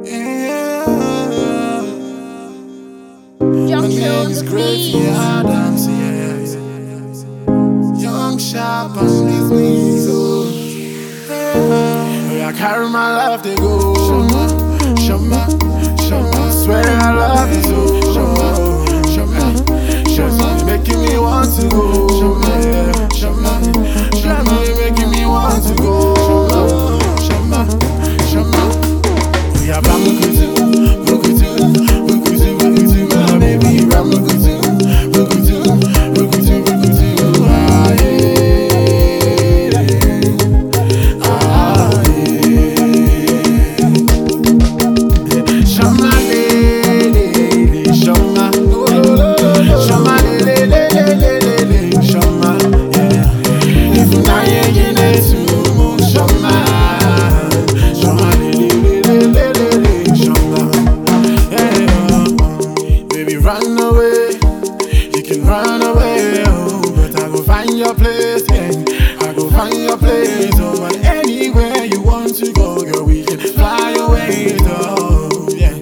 Yeah. Young My name Kill is the Grady beat. Adams, yeah. Young sharp on these knees, oh. Yeah. I carry my life to go. Shama, Shama, Shama. Swear I love you so. Shama, Shama, Shama. Making me want to go. Shama, Shama, Shama. Making me want to go. Shama, Shama. We are Bamukutu, Mukutu, Mukutu, Mukutu, my baby, Bamukutu, Mukutu, Mukutu, Mukutu, ah yeah, ah yeah. Shama lele, Shama, Shama lele, Shama, yeah. If na ye ne sumo, Shama, Shama lele. Baby, run away, you can run away, oh, but I go find your place, yeah. I go find your place, oh, but anywhere you want to go, girl, we can fly away, oh, yeah.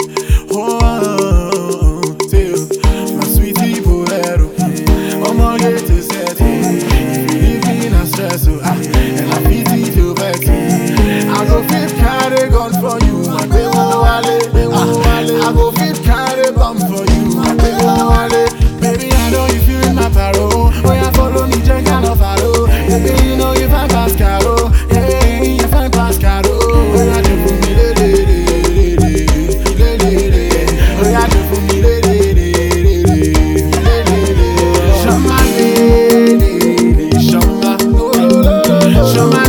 Oh, till my sweetie bolero, oh, my get to set, if you leave me in a stress, oh, and I pity you better, I go fit carry gun for you, my baby, I go fit carry bomb for you, my baby, baby, I know you feeling my paro. Oh, yeah, follow me, check out of follow. Baby, you know you find Pascaro. Yeah, you find Pascaro. Oh, yeah, do for me, oh, yeah, do for me, Shama, Shama, Shama,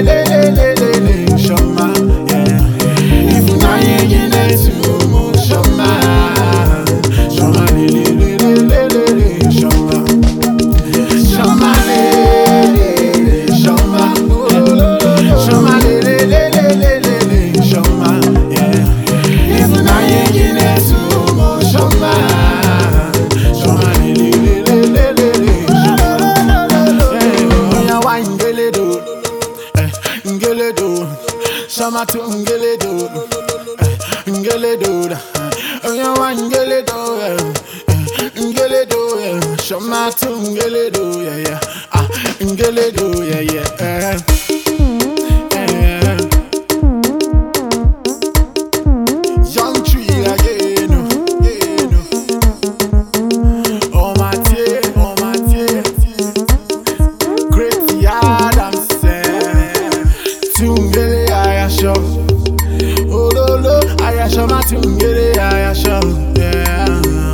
Shama, yeah. If you not you need to move, Shama, Shama, Shama, Shama, Shama, Shama, yeah. If you not you need to move, Shama, Shama, yeah. Wine geledo, geledo, Shama to geledo. Ngeledo, oh yeah, one ngeledo, ngeledo, Shama to ngeledo, yeah, yeah, ngeledo, yeah, yeah, Young tree again, oh my dear, Great Adams, Tungele, I show. Oh, lo, lo, I shall not get it, I shall, yeah.